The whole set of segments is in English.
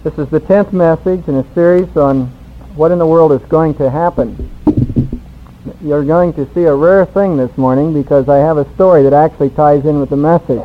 This is the 10th message in a series on what in the world is going to happen. You're going to see a rare thing this morning because I have a story that actually ties in with the message.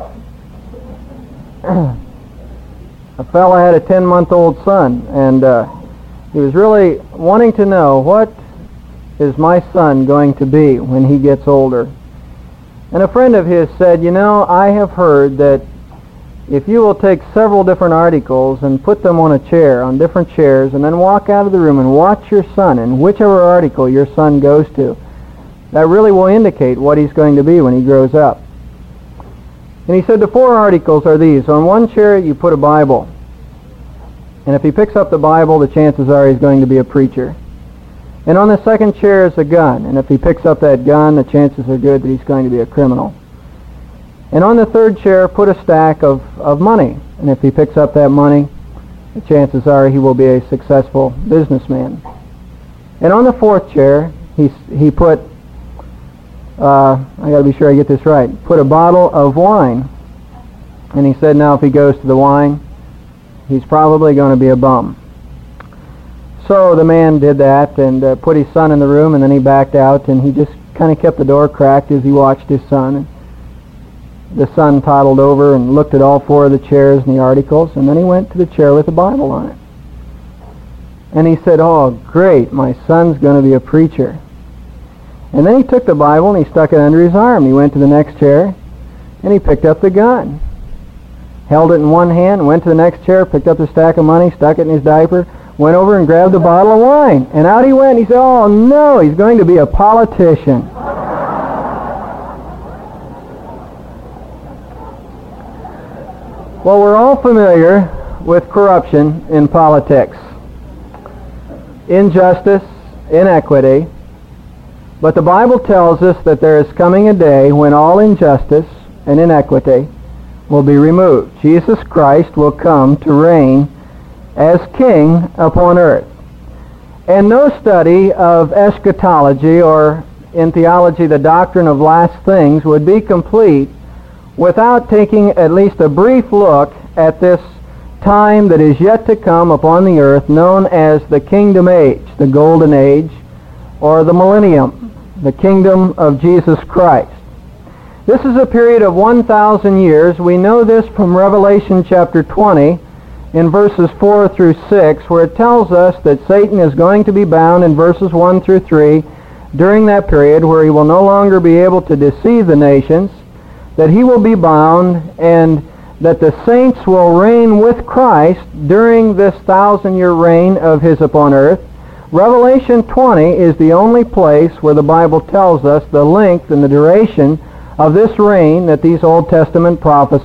A fellow had a 10-month-old son, and he was really wanting to know, what is my son going to be when he gets older? And a friend of his said, I have heard that if you will take several different articles and put them on a chair, on different chairs, and then walk out of the room and watch your son and whichever article your son goes to, that really will indicate what he's going to be when he grows up. And he said the 4 articles are these. On one chair you put a Bible. And if he picks up the Bible, the chances are he's going to be a preacher. And on the second chair is a gun. And if he picks up that gun, the chances are good that he's going to be a criminal. And on the third chair, put a stack of money. And if he picks up that money, the chances are he will be a successful businessman. And on the fourth chair, he put, I got to be sure I get this right, put a bottle of wine. And he said now if he goes to the wine, he's probably going to be a bum. So the man did that and put his son in the room, and then he backed out, and he just kind of kept the door cracked as he watched his son. The son toddled over and looked at all 4 of the chairs and the articles, and then he went to the chair with the Bible on it. And he said, oh, great, my son's going to be a preacher. And then he took the Bible and he stuck it under his arm. He went to the next chair and he picked up the gun. Held it in one hand, went to the next chair, picked up the stack of money, stuck it in his diaper, went over and grabbed a bottle of wine. And out he went. He said, oh, no, he's going to be a politician. Well, we're all familiar with corruption in politics, injustice, inequity, but the Bible tells us that there is coming a day when all injustice and inequity will be removed. Jesus Christ will come to reign as King upon earth. And no study of eschatology, or in theology the doctrine of last things, would be complete without taking at least a brief look at this time that is yet to come upon the earth, known as the Kingdom Age, the Golden Age, or the Millennium, the Kingdom of Jesus Christ. This is a period of 1,000 years. We know this from Revelation chapter 20 in verses 4 through 6, where it tells us that Satan is going to be bound in verses 1 through 3 during that period, where he will no longer be able to deceive the nations, that he will be bound, and that the saints will reign with Christ during this 1,000-year reign of his upon earth. Revelation 20 is the only place where the Bible tells us the length and the duration of this reign that these Old Testament prophets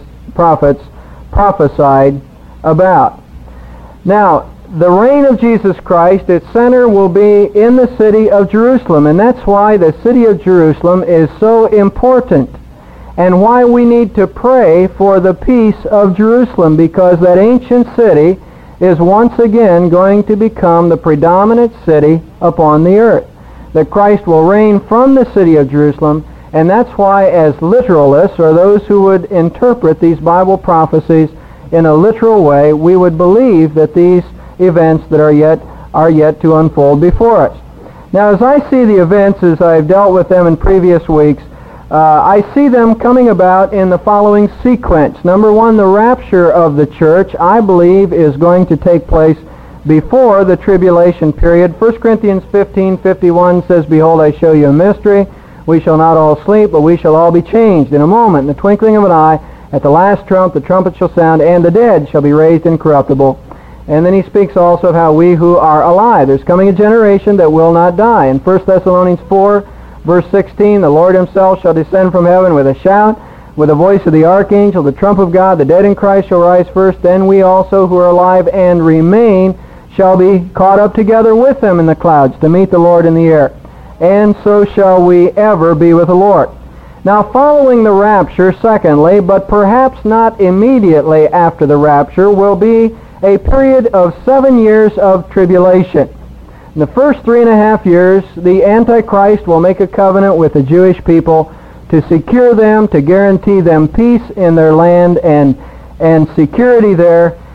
prophesied about. Now, the reign of Jesus Christ, its center will be in the city of Jerusalem, and that's why the city of Jerusalem is so important, and why we need to pray for the peace of Jerusalem, because that ancient city is once again going to become the predominant city upon the earth. That Christ will reign from the city of Jerusalem, and that's why, as literalists, or those who would interpret these Bible prophecies in a literal way, we would believe that these events that are yet to unfold before us. Now, as I see the events as I've dealt with them in previous weeks, I see them coming about in the following sequence. Number 1, the rapture of the church, I believe, is going to take place before the tribulation period. 1 Corinthians 15:51 says, behold, I show you a mystery. We shall not all sleep, but we shall all be changed in a moment, in the twinkling of an eye. At the last trump, the trumpet shall sound, and the dead shall be raised incorruptible. And then he speaks also of how we who are alive, there's coming a generation that will not die. In 1 Thessalonians 4, verse 16, the Lord himself shall descend from heaven with a shout, with the voice of the archangel, the trump of God. The dead in Christ shall rise first. Then we also who are alive and remain shall be caught up together with them in the clouds to meet the Lord in the air. And so shall we ever be with the Lord. Now, following the rapture, secondly, but perhaps not immediately after the rapture, will be a period of 7 years of tribulation. In the first 3.5 years, the Antichrist will make a covenant with the Jewish people to secure them, to guarantee them peace in their land and security there.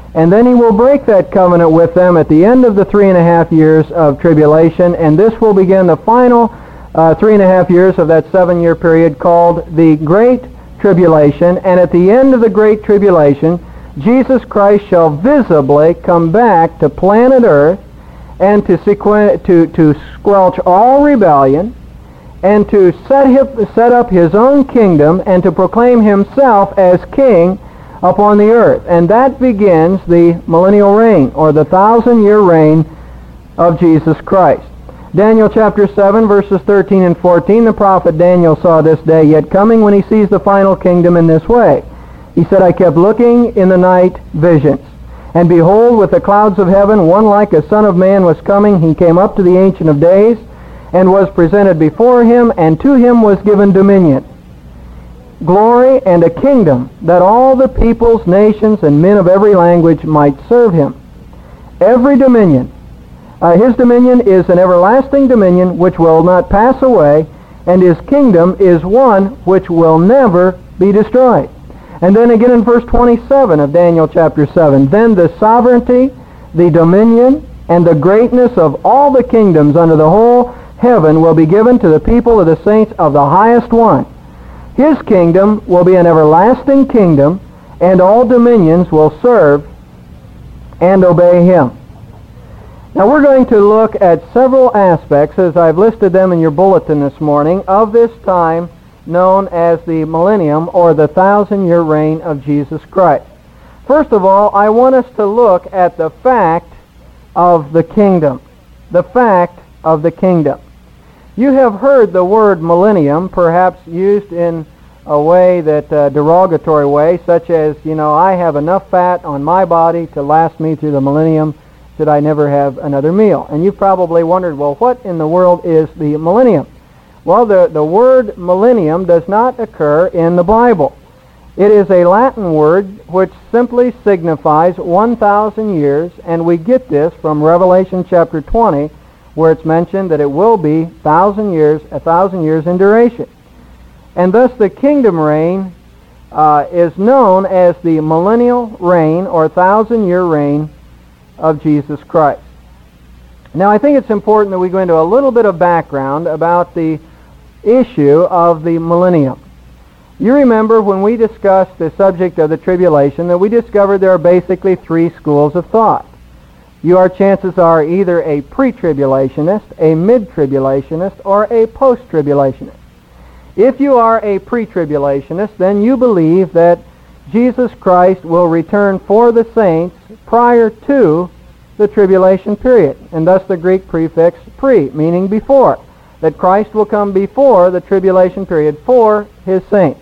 And then he will break that covenant with them at the end of the 3.5 years of tribulation, and this will begin the final 3.5 years of that 7-year period called the Great Tribulation. And at the end of the Great Tribulation, Jesus Christ shall visibly come back to planet Earth and to squelch all rebellion, and to set up his own kingdom, and to proclaim himself as king upon the earth. And that begins the millennial reign, or the 1,000-year reign of Jesus Christ. Daniel chapter 7, verses 13 and 14, the prophet Daniel saw this day yet coming when he sees the final kingdom in this way. He said, I kept looking in the night visions, and behold, with the clouds of heaven, one like a son of man was coming. He came up to the Ancient of Days, and was presented before him, and to him was given dominion, glory, and a kingdom, that all the peoples, nations, and men of every language might serve him. Every dominion, his dominion is an everlasting dominion which will not pass away, and his kingdom is one which will never be destroyed. And then again in verse 27 of Daniel chapter 7, then the sovereignty, the dominion, and the greatness of all the kingdoms under the whole heaven will be given to the people of the saints of the highest one. His kingdom will be an everlasting kingdom, and all dominions will serve and obey him. Now we're going to look at several aspects, as I've listed them in your bulletin this morning, of this time known as the millennium, or the 1,000-year reign of Jesus Christ. First of all, I want us to look at the fact of the kingdom. The fact of the kingdom. You have heard the word millennium perhaps used in a way that derogatory way, such as, I have enough fat on my body to last me through the millennium should I never have another meal. And you've probably wondered, well, what in the world is the millennium? Well, the word millennium does not occur in the Bible. It is a Latin word which simply signifies 1,000 years, and we get this from Revelation chapter 20, where it's mentioned that it will be 1,000 years in duration. And thus the kingdom reign is known as the millennial reign, or 1,000-year reign of Jesus Christ. Now I think it's important that we go into a little bit of background about the issue of the millennium. You remember when we discussed the subject of the tribulation that we discovered there are basically 3 schools of thought. Chances are either a pre-tribulationist, a mid-tribulationist, or a post-tribulationist. If you are a pre-tribulationist, then you believe that Jesus Christ will return for the saints prior to the tribulation period, and thus the Greek prefix pre, meaning before, that Christ will come before the tribulation period for his saints.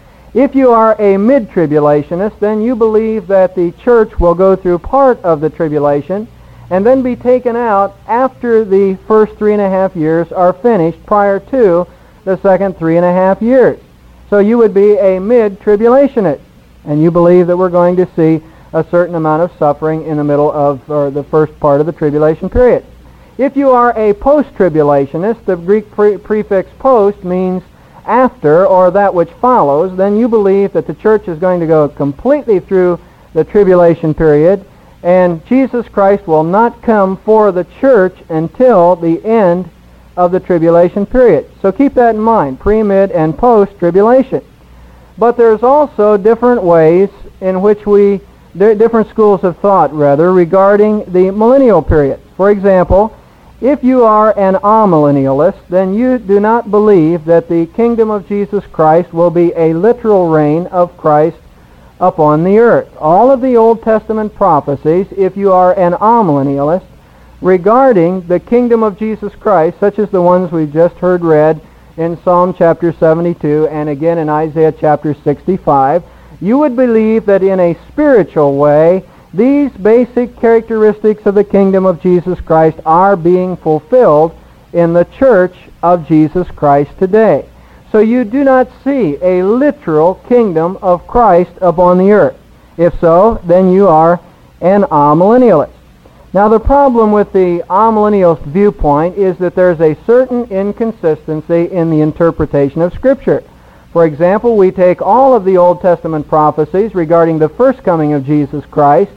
If you are a mid-tribulationist, then you believe that the church will go through part of the tribulation and then be taken out after the first 3.5 years are finished prior to the second 3.5 years. So you would be a mid-tribulationist, and you believe that we're going to see a certain amount of suffering in the middle of, or the first part of the tribulation period. If you are a post-tribulationist, the Greek prefix post means after, or that which follows, then you believe that the church is going to go completely through the tribulation period, and Jesus Christ will not come for the church until the end of the tribulation period. So keep that in mind, pre, mid, and post-tribulation. But there's also different ways in which different schools of thought, regarding the millennial period. For example, if you are an amillennialist, then you do not believe that the kingdom of Jesus Christ will be a literal reign of Christ upon the earth. All of the Old Testament prophecies, if you are an amillennialist, regarding the kingdom of Jesus Christ, such as the ones we've just heard read in Psalm chapter 72 and again in Isaiah chapter 65, you would believe that in a spiritual way, these basic characteristics of the kingdom of Jesus Christ are being fulfilled in the church of Jesus Christ today. So you do not see a literal kingdom of Christ upon the earth. If so, then you are an amillennialist. Now the problem with the amillennialist viewpoint is that there's a certain inconsistency in the interpretation of Scripture. For example, we take all of the Old Testament prophecies regarding the first coming of Jesus Christ,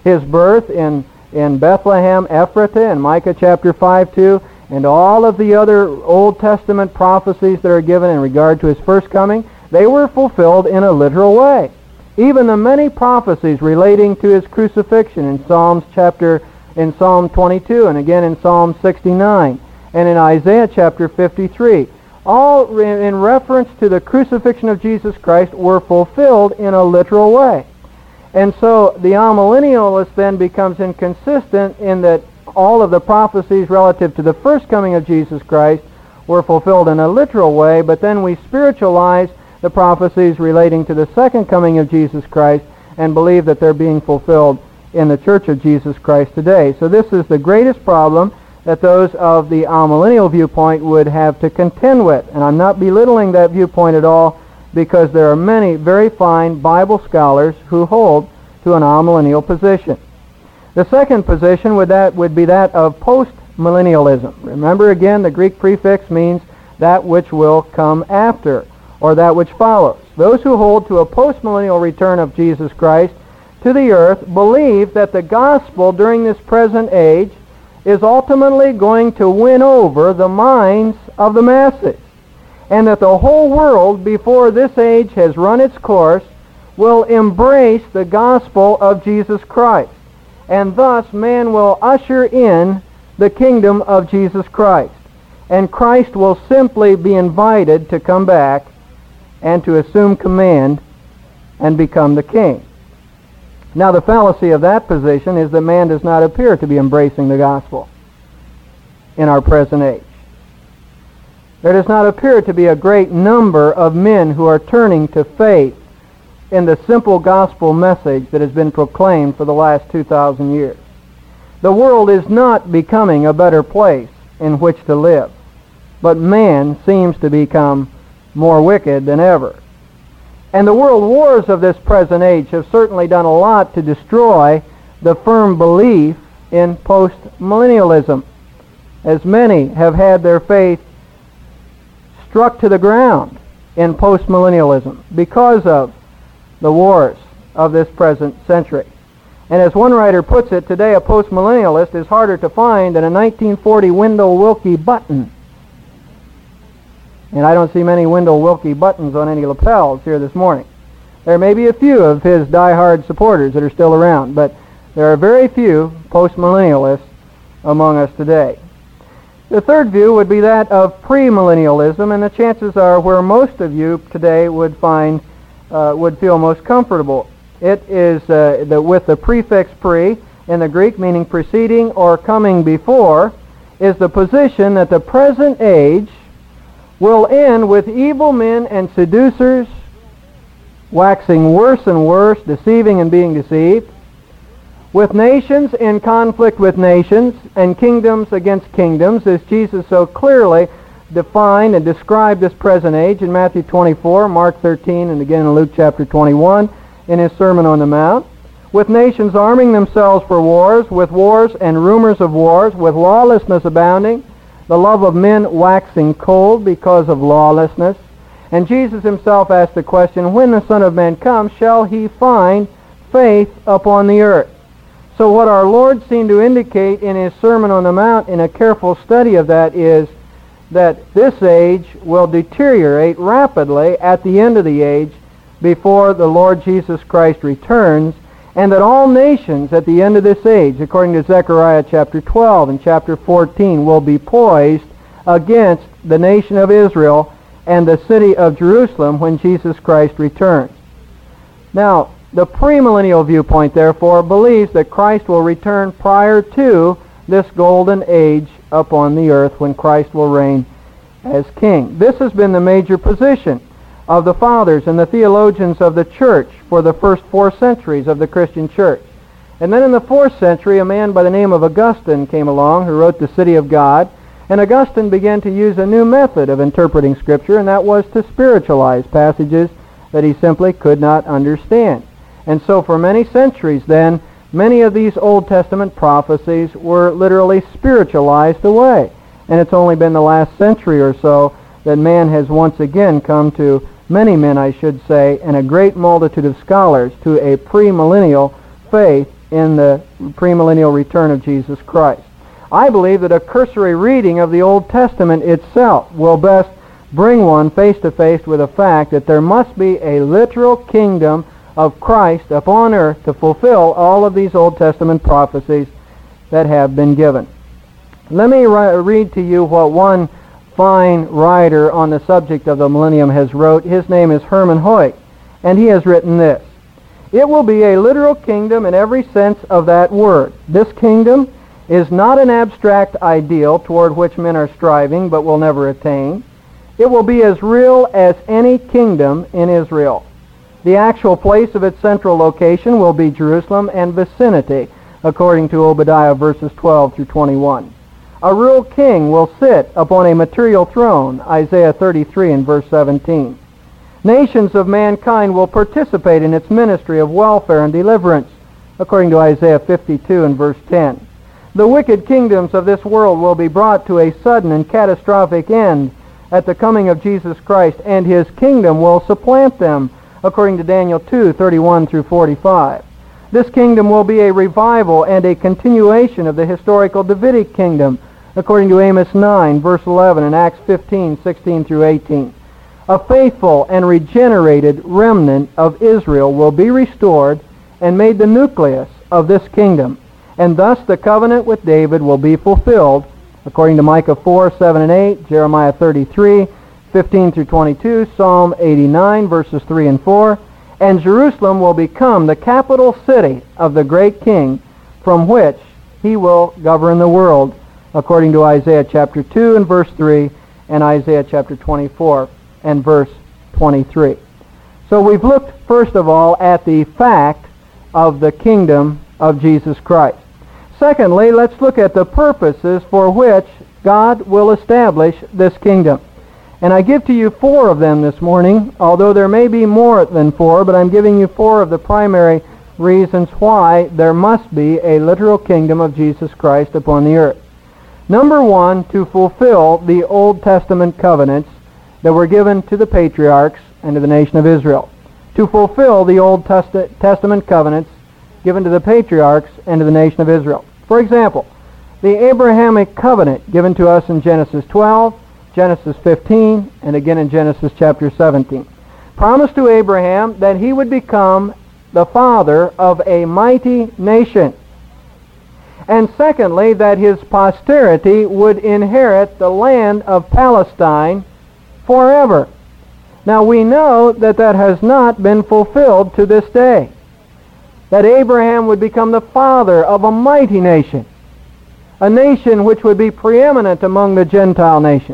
His birth in Bethlehem, Ephratah, and Micah chapter 5:2, and all of the other Old Testament prophecies that are given in regard to His first coming, they were fulfilled in a literal way. Even the many prophecies relating to His crucifixion in Psalm 22, and again in Psalm 69, and in Isaiah chapter 53, all in reference to the crucifixion of Jesus Christ, were fulfilled in a literal way. And so the amillennialist then becomes inconsistent in that all of the prophecies relative to the first coming of Jesus Christ were fulfilled in a literal way, but then we spiritualize the prophecies relating to the second coming of Jesus Christ and believe that they're being fulfilled in the Church of Jesus Christ today. So this is the greatest problem that those of the amillennial viewpoint would have to contend with. And I'm not belittling that viewpoint at all, because there are many very fine Bible scholars who hold to an amillennial position. The second position would be that of postmillennialism. Remember again, the Greek prefix means that which will come after, or that which follows. Those who hold to a postmillennial return of Jesus Christ to the earth believe that the gospel during this present age is ultimately going to win over the minds of the masses, and that the whole world, before this age has run its course, will embrace the gospel of Jesus Christ, and thus man will usher in the kingdom of Jesus Christ, and Christ will simply be invited to come back and to assume command and become the king. Now, the fallacy of that position is that man does not appear to be embracing the gospel in our present age. There does not appear to be a great number of men who are turning to faith in the simple gospel message that has been proclaimed for the last 2,000 years. The world is not becoming a better place in which to live, but man seems to become more wicked than ever. And the world wars of this present age have certainly done a lot to destroy the firm belief in postmillennialism, as many have had their faith struck to the ground in postmillennialism because of the wars of this present century. And as one writer puts it, today a postmillennialist is harder to find than a 1940 Wendell Willkie button. And I don't see many Wendell Willkie buttons on any lapels here this morning. There may be a few of his die-hard supporters that are still around, but there are very few postmillennialists among us today. The third view would be that of premillennialism, and the chances are where most of you today would feel most comfortable. It is with the prefix pre in the Greek, meaning preceding or coming before, is the position that the present age will end with evil men and seducers waxing worse and worse, deceiving and being deceived, with nations in conflict with nations and kingdoms against kingdoms, as Jesus so clearly defined and described this present age in Matthew 24, Mark 13, and again in Luke chapter 21 in His Sermon on the Mount, with nations arming themselves for wars, with wars and rumors of wars, with lawlessness abounding, the love of men waxing cold because of lawlessness. And Jesus Himself asked the question, when the Son of Man comes, shall He find faith upon the earth? So what our Lord seemed to indicate in His Sermon on the Mount in a careful study of that is that this age will deteriorate rapidly at the end of the age before the Lord Jesus Christ returns, and that all nations at the end of this age, according to Zechariah chapter 12 and chapter 14, will be poised against the nation of Israel and the city of Jerusalem when Jesus Christ returns. Now, the premillennial viewpoint, therefore, believes that Christ will return prior to this golden age upon the earth when Christ will reign as king. This has been the major position of the fathers and the theologians of the church for the first 4 centuries of the Christian church. And then in the 4th century, a man by the name of Augustine came along who wrote The City of God, and Augustine began to use a new method of interpreting Scripture, and that was to spiritualize passages that he simply could not understand. And so for many centuries then, many of these Old Testament prophecies were literally spiritualized away. And it's only been the last century or so that man has once again come to, many men I should say, and a great multitude of scholars, to a premillennial faith in the premillennial return of Jesus Christ. I believe that a cursory reading of the Old Testament itself will best bring one face to face with the fact that there must be a literal kingdom of Christ upon earth to fulfill all of these Old Testament prophecies that have been given. Let me read to you what one fine writer on the subject of the millennium has wrote. His name is Herman Hoyt, and he has written this: "It will be a literal kingdom in every sense of that word. This kingdom is not an abstract ideal toward which men are striving but will never attain. It will be as real as any kingdom in Israel. The actual place of its central location will be Jerusalem and vicinity, according to Obadiah verses 12 through 21. A real king will sit upon a material throne, Isaiah 33 and verse 17. Nations of mankind will participate in its ministry of welfare and deliverance, according to Isaiah 52 and verse 10. The wicked kingdoms of this world will be brought to a sudden and catastrophic end at the coming of Jesus Christ, and his kingdom will supplant them, according to Daniel 2:31 through 45. This kingdom will be a revival and a continuation of the historical Davidic kingdom, according to Amos 9, verse 11, and Acts 15:16 through 18. A faithful and regenerated remnant of Israel will be restored and made the nucleus of this kingdom, and thus the covenant with David will be fulfilled, according to Micah 4, 7 and 8, Jeremiah 33, 15 through 22, Psalm 89, verses 3 and 4, and Jerusalem will become the capital city of the great king from which he will govern the world, according to Isaiah chapter 2 and verse 3, and Isaiah chapter 24 and verse 23. So we've looked, first of all, at the fact of the kingdom of Jesus Christ. Secondly, let's look at the purposes for which God will establish this kingdom. And I give to you 4 of them this morning, although there may be more than 4, but I'm giving you 4 of the primary reasons why there must be a literal kingdom of Jesus Christ upon the earth. Number 1, to fulfill the Old Testament covenants that were given to the patriarchs and to the nation of Israel. To fulfill the Old Testament covenants given to the patriarchs and to the nation of Israel. For example, the Abrahamic covenant given to us in Genesis 12, Genesis 15, and again in Genesis chapter 17. Promised to Abraham that he would become the father of a mighty nation. And secondly, that his posterity would inherit the land of Palestine forever. Now we know that that has not been fulfilled to this day. That Abraham would become the father of a mighty nation, a nation which would be preeminent among the Gentile nations,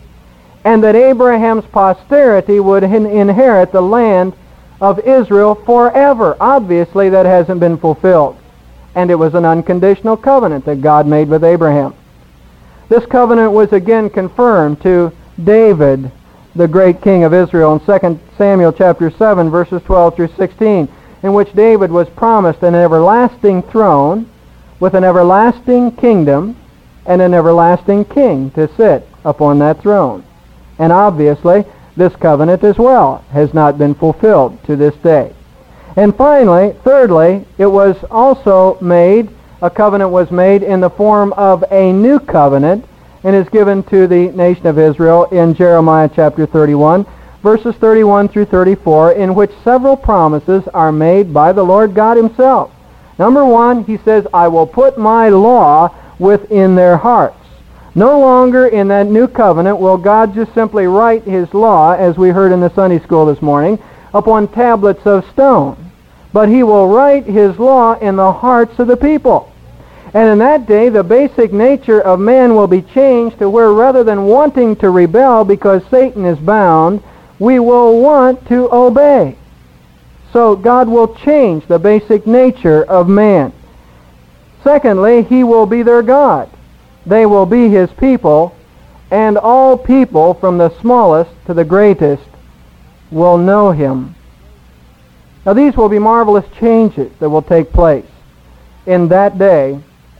and that Abraham's posterity would inherit the land of Israel forever. Obviously, that hasn't been fulfilled, and it was an unconditional covenant that God made with Abraham. This covenant was again confirmed to David, the great king of Israel, in 2 Samuel chapter 7, verses 12 through 16, in which David was promised an everlasting throne with an everlasting kingdom and an everlasting king to sit upon that throne. And obviously, this covenant as well has not been fulfilled to this day. And finally, thirdly, it was also made, a covenant was made in the form of a new covenant, and is given to the nation of Israel in Jeremiah chapter 31, verses 31 through 34, in which several promises are made by the Lord God himself. Number 1, he says, I will put my law within their hearts. No longer in that new covenant will God just simply write his law, as we heard in the Sunday school this morning, upon tablets of stone, but he will write his law in the hearts of the people. And in that day, the basic nature of man will be changed to where, rather than wanting to rebel because Satan is bound, we will want to obey. So God will change the basic nature of man. Secondly, he will be their God. They will be his people, and all people, from the smallest to the greatest, will know him. Now these will be marvelous changes that will take place in that day.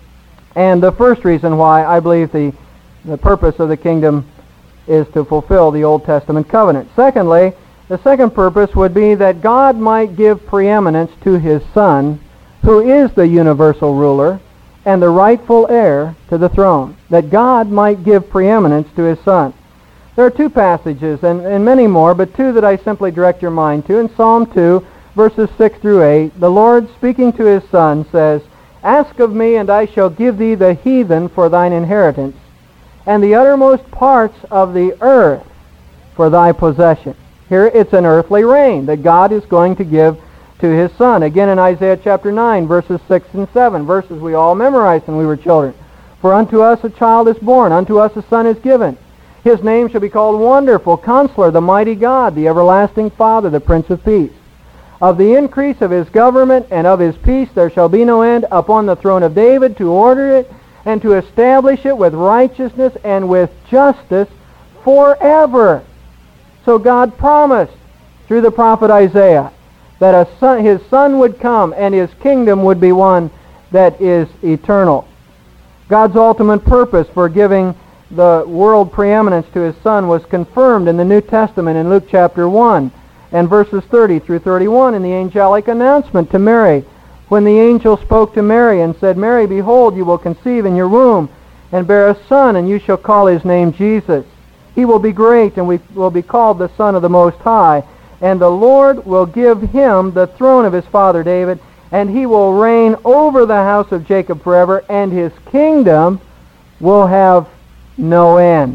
And the first reason why I believe the purpose of the kingdom is to fulfill the Old Testament covenant. Secondly, the second purpose would be that God might give preeminence to his Son, who is the universal ruler and the rightful heir to the throne, that God might give preeminence to his Son. There are two passages, and many more, but two that I simply direct your mind to. In Psalm 2, verses 6 through 8, the Lord, speaking to his Son, says, "Ask of me, and I shall give thee the heathen for thine inheritance, and the uttermost parts of the earth for thy possession." Here it's an earthly reign that God is going to give to his Son. Again in Isaiah chapter 9, verses 6 and 7, verses we all memorized when we were children. "For unto us a child is born, unto us a son is given. His name shall be called Wonderful, Counselor, the Mighty God, the Everlasting Father, the Prince of Peace. Of the increase of his government and of his peace there shall be no end upon the throne of David, to order it and to establish it with righteousness and with justice forever." So God promised through the prophet Isaiah that his Son would come and his kingdom would be one that is eternal. God's ultimate purpose for giving the world preeminence to his Son was confirmed in the New Testament in Luke chapter 1 and verses 30 through 31 in the angelic announcement to Mary, when the angel spoke to Mary and said, "Mary, behold, you will conceive in your womb and bear a son, and you shall call his name Jesus. He will be great and will be called the Son of the Most High, and the Lord will give him the throne of his father David, and he will reign over the house of Jacob forever, and his kingdom will have no end."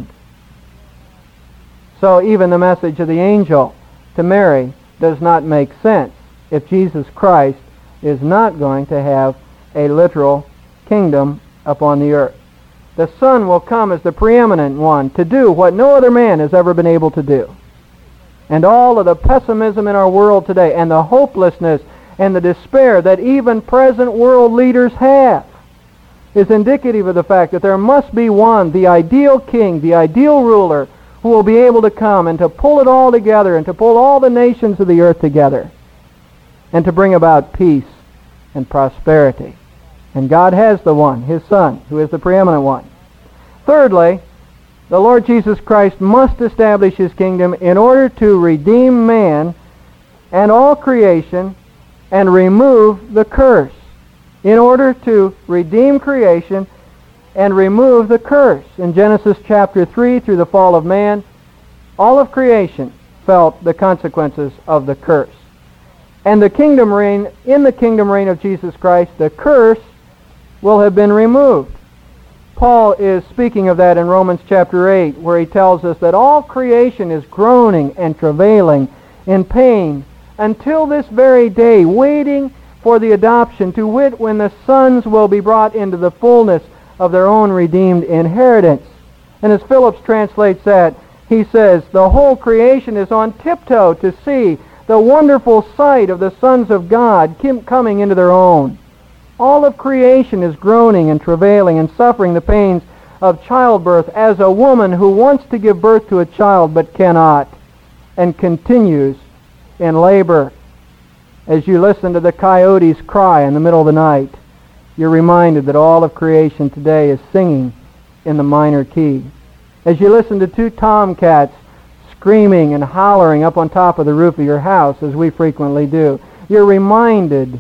So even the message of the angel to Mary does not make sense if Jesus Christ is not going to have a literal kingdom upon the earth. The Son will come as the preeminent one to do what no other man has ever been able to do. And all of the pessimism in our world today and the hopelessness and the despair that even present world leaders have is indicative of the fact that there must be one, the ideal king, the ideal ruler, who will be able to come and to pull it all together and to pull all the nations of the earth together and to bring about peace and prosperity. And God has the one, his Son, who is the preeminent one. Thirdly, the Lord Jesus Christ must establish his kingdom in order to redeem man and all creation and remove the curse. In order to redeem creation and remove the curse. In Genesis chapter 3, through the fall of man, all of creation felt the consequences of the curse. And in the kingdom reign of Jesus Christ, the curse will have been removed. Paul is speaking of that in Romans chapter 8, where he tells us that all creation is groaning and travailing in pain until this very day, waiting for the adoption, to wit, when the sons will be brought into the fullness of their own redeemed inheritance. And as Phillips translates that, he says, "The whole creation is on tiptoe to see the wonderful sight of the sons of God coming into their own." All of creation is groaning and travailing and suffering the pains of childbirth as a woman who wants to give birth to a child but cannot and continues in labor. As you listen to the coyotes cry in the middle of the night, you're reminded that all of creation today is singing in the minor key. As you listen to two tomcats screaming and hollering up on top of the roof of your house, as we frequently do, you're reminded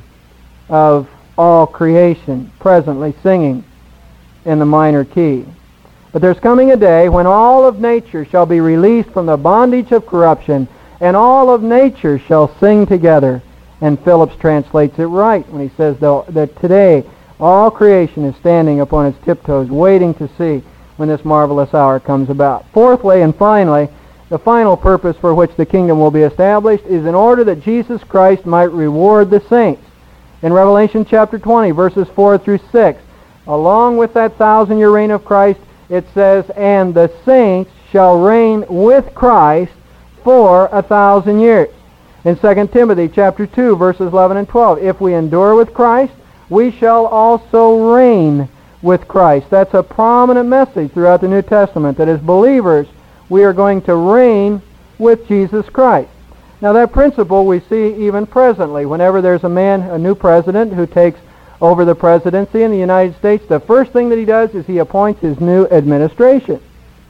of all creation presently singing in the minor key. But there's coming a day when all of nature shall be released from the bondage of corruption, and all of nature shall sing together. And Phillips translates it right when he says that today all creation is standing upon its tiptoes, waiting to see when this marvelous hour comes about. Fourthly and finally, the final purpose for which the kingdom will be established is in order that Jesus Christ might reward the saints. In Revelation chapter 20, verses 4 through 6, along with that 1,000-year reign of Christ, it says, "And the saints shall reign with Christ for 1,000 years." In 2 Timothy chapter 2, verses 11 and 12, "If we endure with Christ, we shall also reign with Christ." That's a prominent message throughout the New Testament, that as believers, we are going to reign with Jesus Christ. Now that principle we see even presently. Whenever there's a new president who takes over the presidency in the United States, the first thing that he does is he appoints his new administration.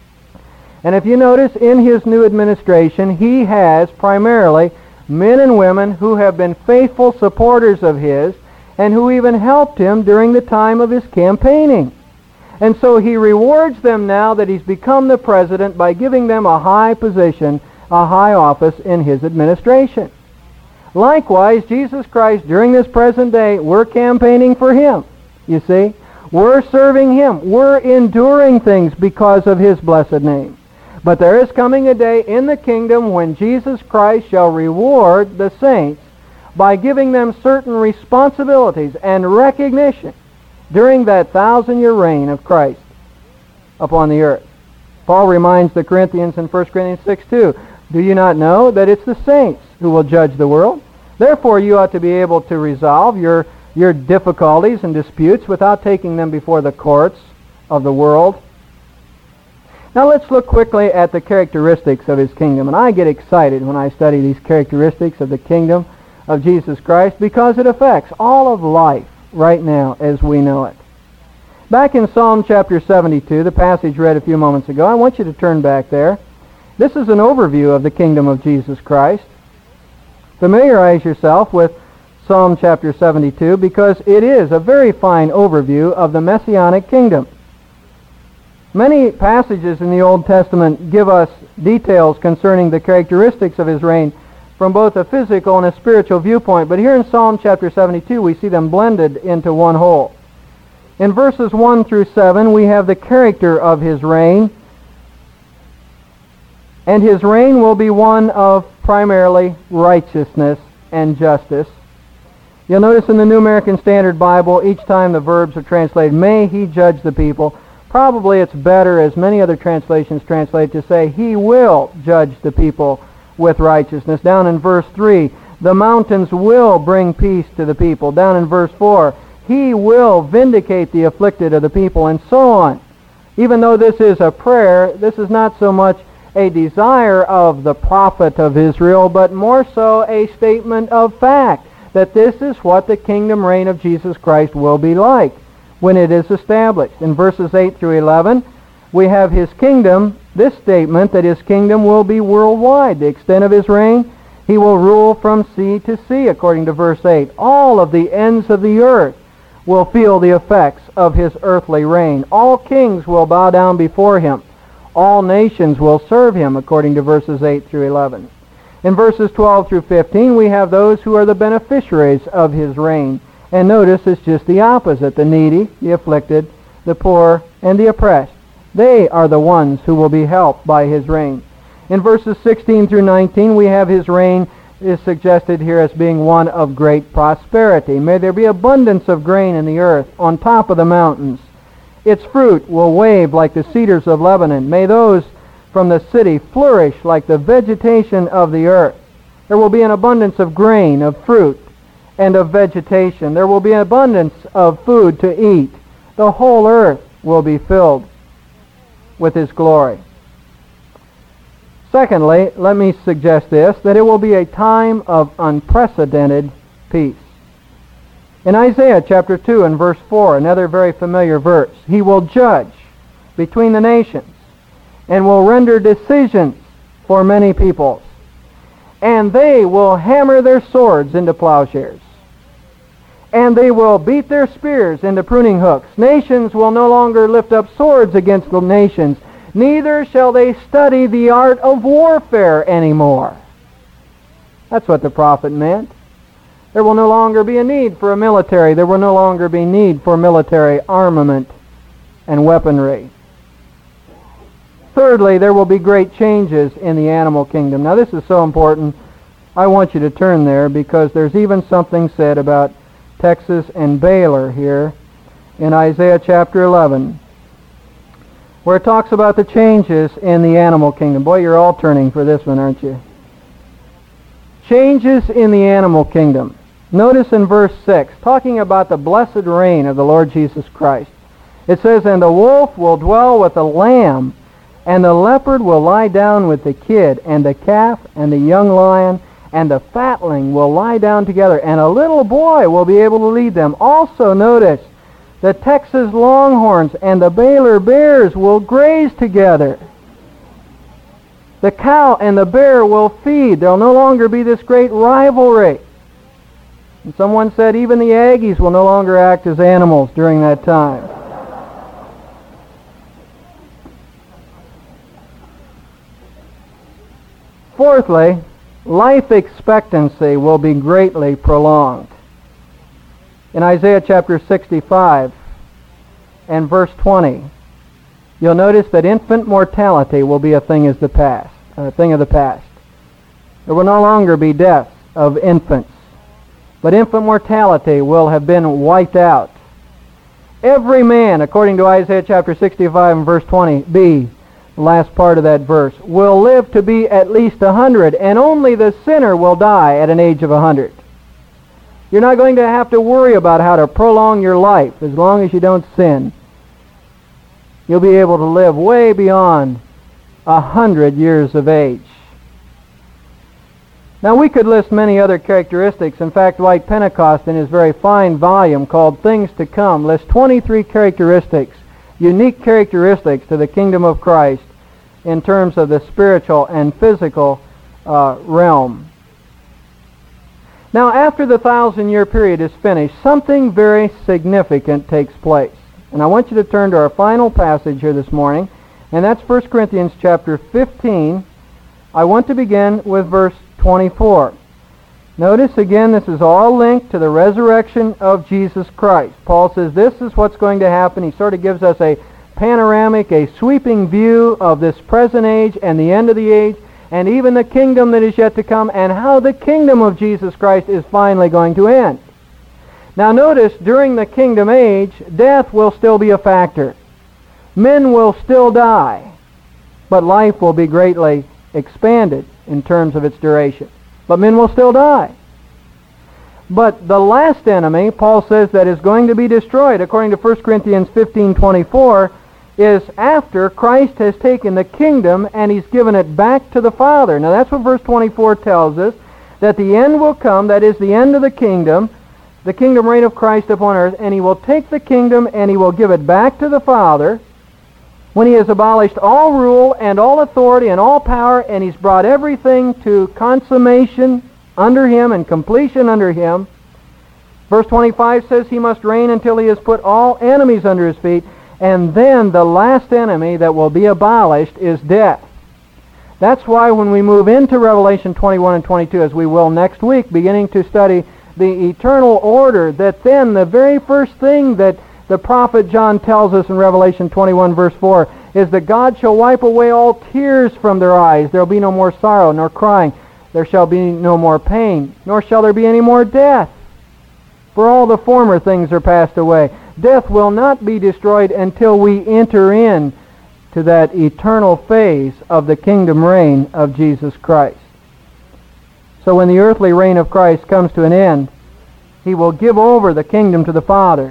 And if you notice, in his new administration, he has primarily men and women who have been faithful supporters of his and who even helped him during the time of his campaigning. And so he rewards them now that he's become the president by giving them a high position, a high office in his administration. Likewise, Jesus Christ, during this present day, we're campaigning for him, you see. We're serving him. We're enduring things because of his blessed name. But there is coming a day in the kingdom when Jesus Christ shall reward the saints by giving them certain responsibilities and recognition during that 1,000-year reign of Christ upon the earth. Paul reminds the Corinthians in 1 Corinthians 6:2, do you not know that it's the saints who will judge the world? Therefore you ought to be able to resolve your difficulties and disputes without taking them before the courts of the world. Now let's look quickly at the characteristics of his kingdom. And I get excited when I study these characteristics of the kingdom of Jesus Christ because it affects all of life right now as we know it. Back in Psalm chapter 72, the passage read a few moments ago, I want you to turn back there. This is an overview of the kingdom of Jesus Christ. Familiarize yourself with Psalm chapter 72 because it is a very fine overview of the Messianic kingdom. Many passages in the Old Testament give us details concerning the characteristics of his reign from both a physical and a spiritual viewpoint. But here in Psalm chapter 72, we see them blended into one whole. In verses 1 through 7, we have the character of his reign. And his reign will be one of primarily righteousness and justice. You'll notice in the New American Standard Bible, each time the verbs are translated, may he judge the people. Probably it's better, as many other translations translate, to say he will judge the people with righteousness. Down in verse 3, the mountains will bring peace to the people. Down in verse 4, he will vindicate the afflicted of the people, and so on. Even though this is a prayer, this is not so much a desire of the prophet of Israel, but more so a statement of fact, that this is what the kingdom reign of Jesus Christ will be like when it is established. In verses 8 through 11, we have his kingdom, this statement that his kingdom will be worldwide. The extent of his reign, he will rule from sea to sea, according to verse 8. All of the ends of the earth will feel the effects of his earthly reign. All kings will bow down before him. All nations will serve him, according to verses 8 through 11. In verses 12 through 15, we have those who are the beneficiaries of his reign. And notice it's just the opposite. The needy, the afflicted, the poor, and the oppressed. They are the ones who will be helped by his reign. In verses 16 through 19, we have his reign is suggested here as being one of great prosperity. May there be abundance of grain in the earth on top of the mountains. Its fruit will wave like the cedars of Lebanon. May those from the city flourish like the vegetation of the earth. There will be an abundance of grain, of fruit, and of vegetation. There will be an abundance of food to eat. The whole earth will be filled with his glory. Secondly, let me suggest this, that it will be a time of unprecedented peace. In Isaiah chapter 2 and verse 4, another very familiar verse, he will judge between the nations and will render decisions for many peoples. And they will hammer their swords into plowshares. And they will beat their spears into pruning hooks. Nations will no longer lift up swords against the nations. Neither shall they study the art of warfare anymore. That's what the prophet meant. There will no longer be a need for a military. There will no longer be need for military armament and weaponry. Thirdly, there will be great changes in the animal kingdom. Now this is so important. I want you to turn there because there's even something said about Texas and Baylor here in Isaiah chapter 11, where it talks about the changes in the animal kingdom. Boy, you're all turning for this one, aren't you? Changes in the animal kingdom. Notice in verse 6, talking about the blessed reign of the Lord Jesus Christ. It says, and the wolf will dwell with the lamb, and the leopard will lie down with the kid, and the calf and the young lion and the fatling will lie down together, and a little boy will be able to lead them. Also notice, the Texas Longhorns and the Baylor Bears will graze together. The cow and the bear will feed. There will no longer be this great rivalry. And someone said even the Aggies will no longer act as animals during that time. Fourthly, life expectancy will be greatly prolonged. In Isaiah chapter 65 and verse 20, you'll notice that infant mortality will be a thing of the past. There will no longer be deaths of infants, but infant mortality will have been wiped out. Every man, according to Isaiah chapter 65 and verse 20b, the last part of that verse, will live to be at least 100, and only the sinner will die at an age of 100. You're not going to have to worry about how to prolong your life as long as you don't sin. You'll be able to live way beyond 100 years of age. Now we could list many other characteristics. In fact, Dwight Pentecost in his very fine volume called Things to Come lists 23 characteristics, unique characteristics to the kingdom of Christ in terms of the spiritual and physical realm. Now, after the 1,000-year period is finished, something very significant takes place. And I want you to turn to our final passage here this morning, and that's 1 Corinthians chapter 15. I want to begin with verse 24. Notice again, this is all linked to the resurrection of Jesus Christ. Paul says this is what's going to happen. He sort of gives us a panoramic, a sweeping view of this present age and the end of the age, and even the kingdom that is yet to come, and how the kingdom of Jesus Christ is finally going to end. Now notice, during the kingdom age, death will still be a factor. Men will still die, but life will be greatly expanded in terms of its duration. But men will still die. But the last enemy, Paul says, that is going to be destroyed, according to 1 Corinthians 15:24, is after Christ has taken the kingdom and He's given it back to the Father. Now that's what verse 24 tells us, that the end will come, that is the end of the kingdom reign of Christ upon earth, and He will take the kingdom and He will give it back to the Father when He has abolished all rule and all authority and all power, and He's brought everything to consummation under Him and completion under Him. Verse 25 says He must reign until He has put all enemies under His feet, and then the last enemy that will be abolished is death. That's why when we move into Revelation 21 and 22, as we will next week, beginning to study the eternal order, that then the very first thing that the prophet John tells us in Revelation 21 verse 4 is that God shall wipe away all tears from their eyes. There will be no more sorrow, nor crying. There shall be no more pain, nor shall there be any more death. For all the former things are passed away. Death will not be destroyed until we enter in to that eternal phase of the kingdom reign of Jesus Christ. So when the earthly reign of Christ comes to an end, He will give over the kingdom to the Father.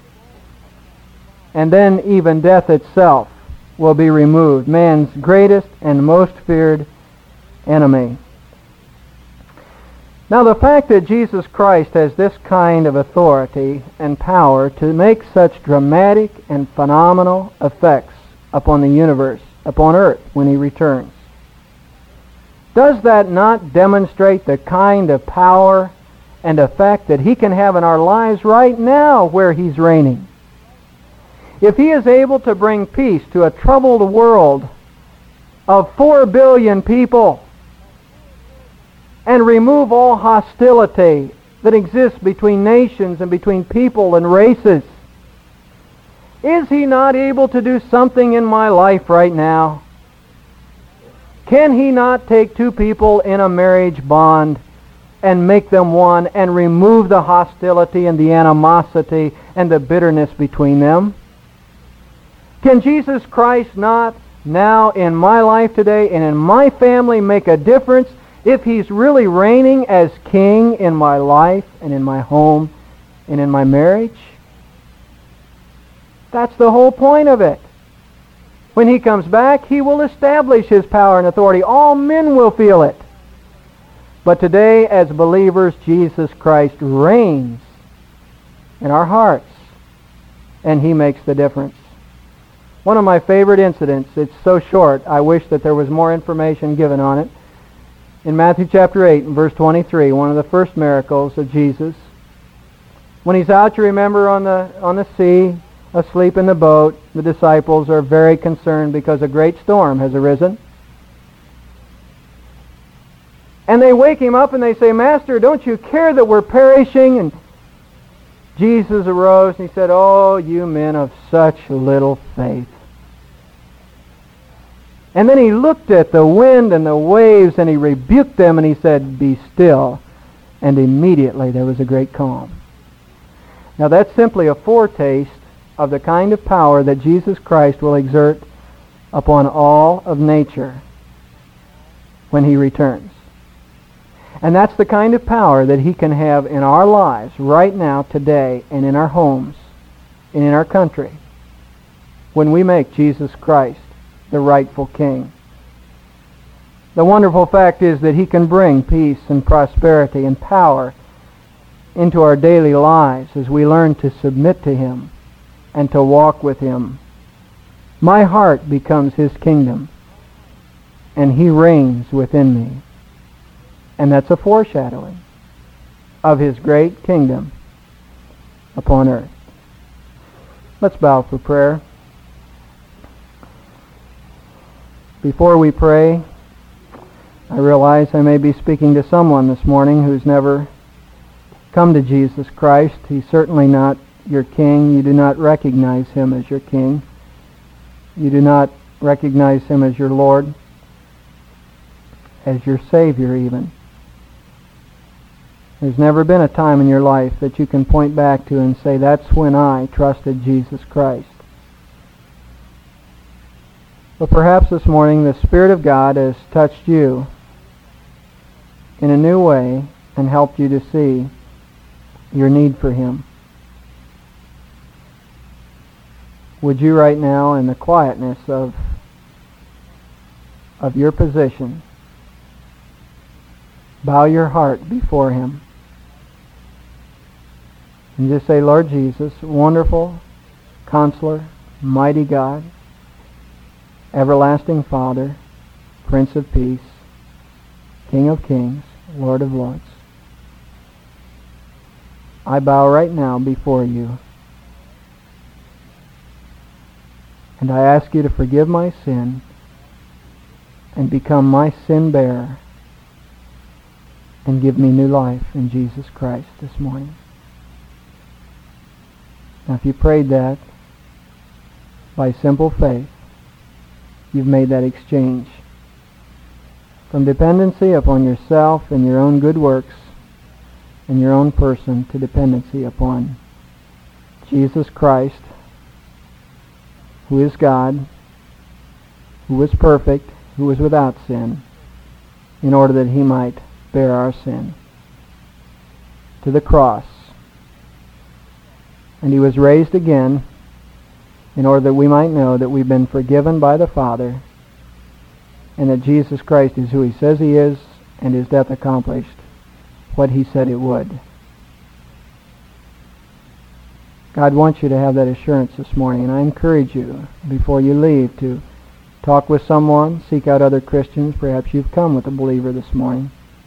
And then even death itself will be removed, man's greatest and most feared enemy. Now the fact that Jesus Christ has this kind of authority and power to make such dramatic and phenomenal effects upon the universe, upon earth, when He returns, does that not demonstrate the kind of power and effect that He can have in our lives right now where He's reigning? If He is able to bring peace to a troubled world of 4 billion people and remove all hostility that exists between nations and between people and races, is He not able to do something in my life right now? Can He not take 2 people in a marriage bond and make them one and remove the hostility and the animosity and the bitterness between them? Can Jesus Christ not now in my life today and in my family make a difference if He's really reigning as King in my life and in my home and in my marriage? That's the whole point of it. When He comes back, He will establish His power and authority. All men will feel it. But today, as believers, Jesus Christ reigns in our hearts, and He makes the difference. One of my favorite incidents, it's so short, I wish that there was more information given on it. In Matthew chapter 8 and verse 23, one of the first miracles of Jesus, When He's out, you remember, on the sea, asleep in the boat, the disciples are very concerned because a great storm has arisen. And they wake Him up and they say, "Master, don't you care that we're perishing?" And Jesus arose and He said, "Oh, you men of such little faith." And then He looked at the wind and the waves and He rebuked them and He said, "Be still." And immediately there was a great calm. Now that's simply a foretaste of the kind of power that Jesus Christ will exert upon all of nature when He returns. And that's the kind of power that He can have in our lives right now, today, and in our homes, and in our country, when we make Jesus Christ the rightful King. The wonderful fact is that He can bring peace and prosperity and power into our daily lives as we learn to submit to Him and to walk with Him. My heart becomes His kingdom, and He reigns within me. And that's a foreshadowing of His great kingdom upon earth. Let's bow for prayer. Before we pray, I realize I may be speaking to someone this morning who's never come to Jesus Christ. He's certainly not your King. You do not recognize Him as your King. You do not recognize Him as your Lord, as your Savior even. There's never been a time in your life that you can point back to and say, "That's when I trusted Jesus Christ." But perhaps this morning the Spirit of God has touched you in a new way and helped you to see your need for Him. Would you right now, in the quietness of your position, bow your heart before Him and just say, "Lord Jesus, wonderful Counselor, mighty God, everlasting Father, Prince of Peace, King of Kings, Lord of Lords, I bow right now before You, and I ask You to forgive my sin and become my sin bearer and give me new life in Jesus Christ this morning." Now, if you prayed that by simple faith, you've made that exchange from dependency upon yourself and your own good works and your own person to dependency upon Jesus Christ, who is God, who was perfect, who was without sin, in order that He might bear our sin to the cross. And He was raised again in order that we might know that we've been forgiven by the Father, and that Jesus Christ is who He says He is, and His death accomplished what He said it would. God wants you to have that assurance this morning, and I encourage you, before you leave, to talk with someone, seek out other Christians. Perhaps you've come with a believer this morning.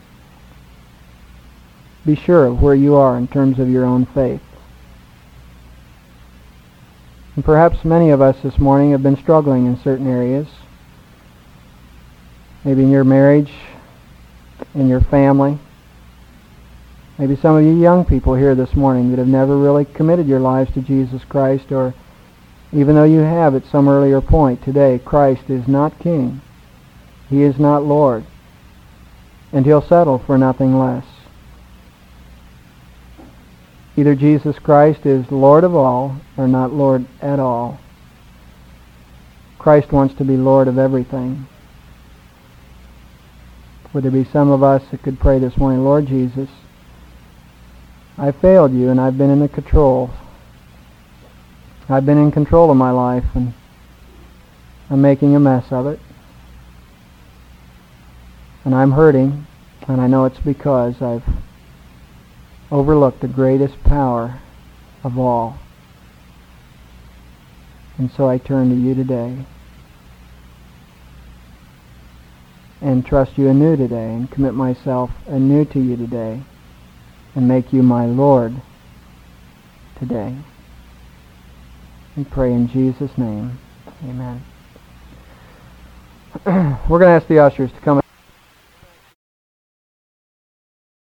Be sure of where you are in terms of your own faith. And perhaps many of us this morning have been struggling in certain areas. Maybe in your marriage, in your family. Maybe some of you young people here this morning that have never really committed your lives to Jesus Christ, or even though you have at some earlier point today, Christ is not King. He is not Lord. And He'll settle for nothing less. Either Jesus Christ is Lord of all or not Lord at all. Christ wants to be Lord of everything. Would there be some of us that could pray this morning, "Lord Jesus, I failed You and I've been in the control. I've been in control of my life and I'm making a mess of it. And I'm hurting, and I know it's because I've overlooked the greatest power of all. And so I turn to You today and trust You anew today and commit myself anew to You today and make You my Lord today. We pray in Jesus' name. Amen. We're going to ask the ushers to come.